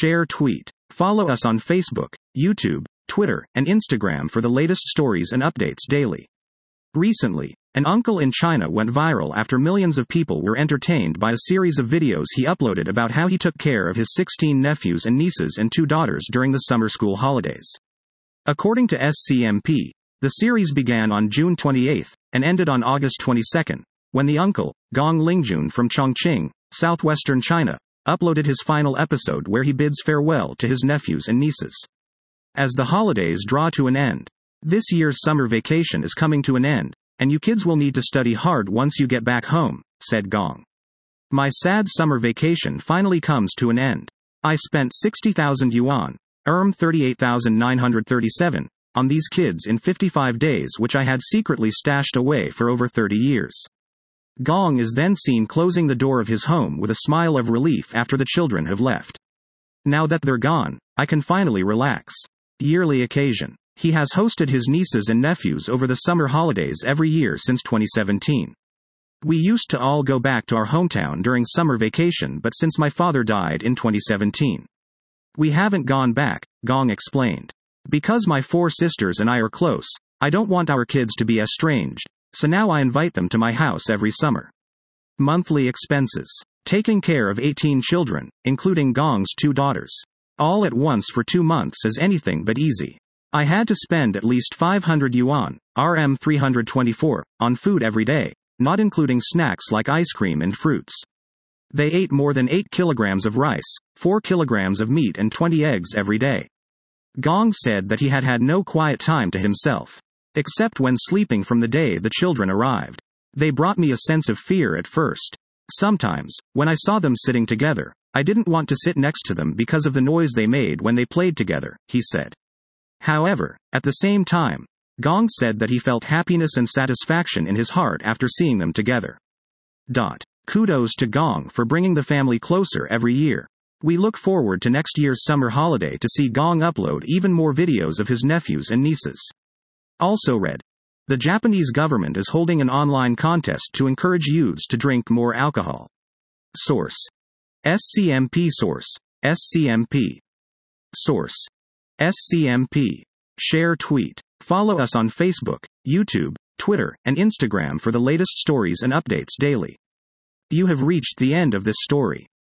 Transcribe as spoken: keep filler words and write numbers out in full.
share, tweet. Follow us on Facebook, YouTube, Twitter, and Instagram for the latest stories and updates daily. Recently, an uncle in China went viral after millions of people were entertained by a series of videos he uploaded about how he took care of his sixteen nephews and nieces and two daughters during the summer school holidays. According to S C M P, the series began on June twenty-eighth and ended on August twenty-second, when the uncle, Gong Lingjun from Chongqing, southwestern China, uploaded his final episode where he bids farewell to his nephews and nieces. As the holidays draw to an end, this year's summer vacation is coming to an end, and you kids will need to study hard once you get back home, said Gong. My sad summer vacation finally comes to an end. I spent sixty thousand yuan, erm thirty-eight thousand nine hundred thirty-seven, on these kids in fifty-five days, which I had secretly stashed away for over thirty years. Gong is then seen closing the door of his home with a smile of relief after the children have left. Now that they're gone, I can finally relax. Yearly occasion. He has hosted his nieces and nephews over the summer holidays every year since twenty seventeen. We used to all go back to our hometown during summer vacation, but since my father died in twenty seventeen, we haven't gone back, Gong explained. Because my four sisters and I are close, I don't want our kids to be estranged, so now I invite them to my house every summer. Monthly expenses. Taking care of eighteen children, including Gong's two daughters, all at once for two months is anything but easy. I had to spend at least five hundred yuan, R M three hundred twenty-four, on food every day, not including snacks like ice cream and fruits. They ate more than eight kilograms of rice, four kilograms of meat and twenty eggs every day. Gong said that he had had no quiet time to himself, except when sleeping from the day the children arrived. They brought me a sense of fear at first. Sometimes, when I saw them sitting together, I didn't want to sit next to them because of the noise they made when they played together, he said. However, at the same time, Gong said that he felt happiness and satisfaction in his heart after seeing them together. Dot. Kudos to Gong for bringing the family closer every year. We look forward to next year's summer holiday to see Gong upload even more videos of his nephews and nieces. Also read. The Japanese government is holding an online contest to encourage youths to drink more alcohol. Source. S C M P. Source. S C M P. Source. S C M P. Share, tweet. Follow us on Facebook, YouTube, Twitter, and Instagram for the latest stories and updates daily. You have reached the end of this story.